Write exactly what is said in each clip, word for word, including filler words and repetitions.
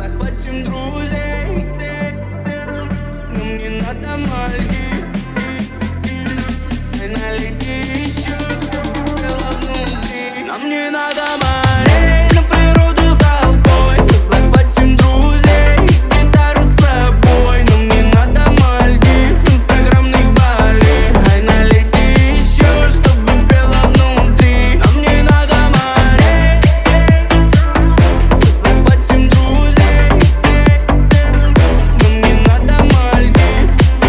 захватим друзей. Нам не надо Мальдив, налети еще, чтобы было внутри. Нам не надо морей, на природу толпой. Захватим друзей, гитару с собой. Нам не надо Мальдив, инстаграмных Бали. Ай, налети еще, чтобы пело внутри. Нам не надо морей, захватим друзей. Нам не надо Мальдив,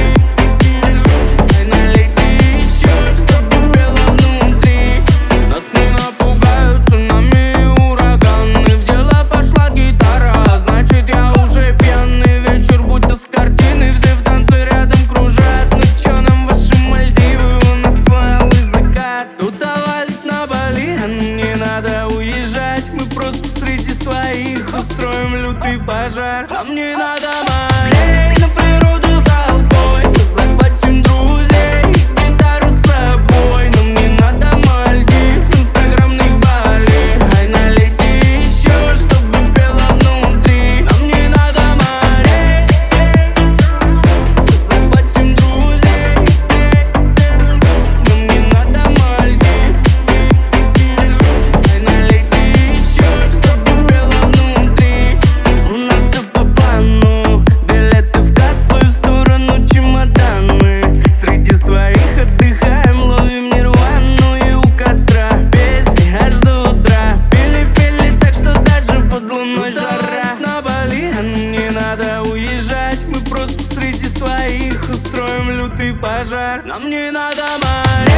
ай, налети еще, чтобы пело внутри. Нас не напугают цунами и ураганы. В дело пошла гитара, значит я уже пьяный. Вечер будто с картины, все в танце рядом кружат. Ну чё нам ваши Мальдивы, у нас свой алый закат. Тут валит на Бали, а нам не надо уезжать. Мы просто среди своих устроим лютый пожар. Нам не надо морей, на природу толпой. Захватим друзей, гитару с собой. Нам не надо Мальдив, инстаграмных Бали. Ай, налети еще, чтобы пело внутри. Нам не надо морей, захватим друзей. Нам не надо Мальдив, ай, налети еще, чтобы пело внутри. У нас все по плану, билеты в кассу и в сторону чемоданы. Среди своих отдыхаем, ловим нирвану и у костра. Песни аж до утра, пели-пели так, что даже под луной жара. На Бали, а нам не надо уезжать. Мы просто среди своих устроим лютый пожар. Нам не надо морей.